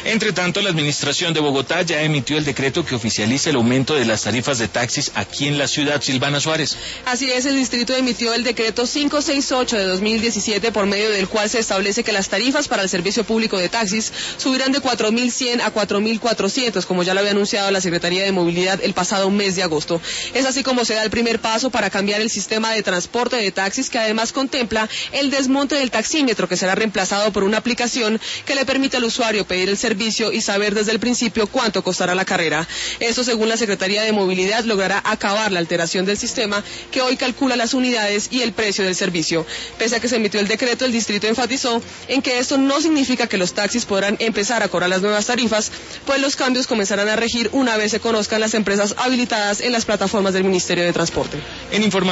Entre tanto, la Administración de Bogotá ya emitió el decreto que oficializa el aumento de las tarifas de taxis aquí en la ciudad. Silvana Suárez. Así es, el distrito emitió el decreto 568 de 2017, por medio del cual se establece que las tarifas para el servicio público de taxis subirán de 4.100 a 4.400, como ya lo había anunciado la Secretaría de Movilidad el pasado mes de agosto. Es así como se da el primer paso para cambiar el sistema de transporte de taxis, que además contempla el desmonte del taxímetro, que será reemplazado por una aplicación que le permite al usuario pedir el servicio y saber desde el principio cuánto costará la carrera. Esto, según la Secretaría de Movilidad, logrará acabar la alteración del sistema que hoy calcula las unidades y el precio del servicio. Pese a que se emitió el decreto, el distrito enfatizó en que esto no significa que los taxis podrán empezar a cobrar las nuevas tarifas, pues los cambios comenzarán a regir una vez se conozcan las empresas habilitadas en las plataformas del Ministerio de Transporte.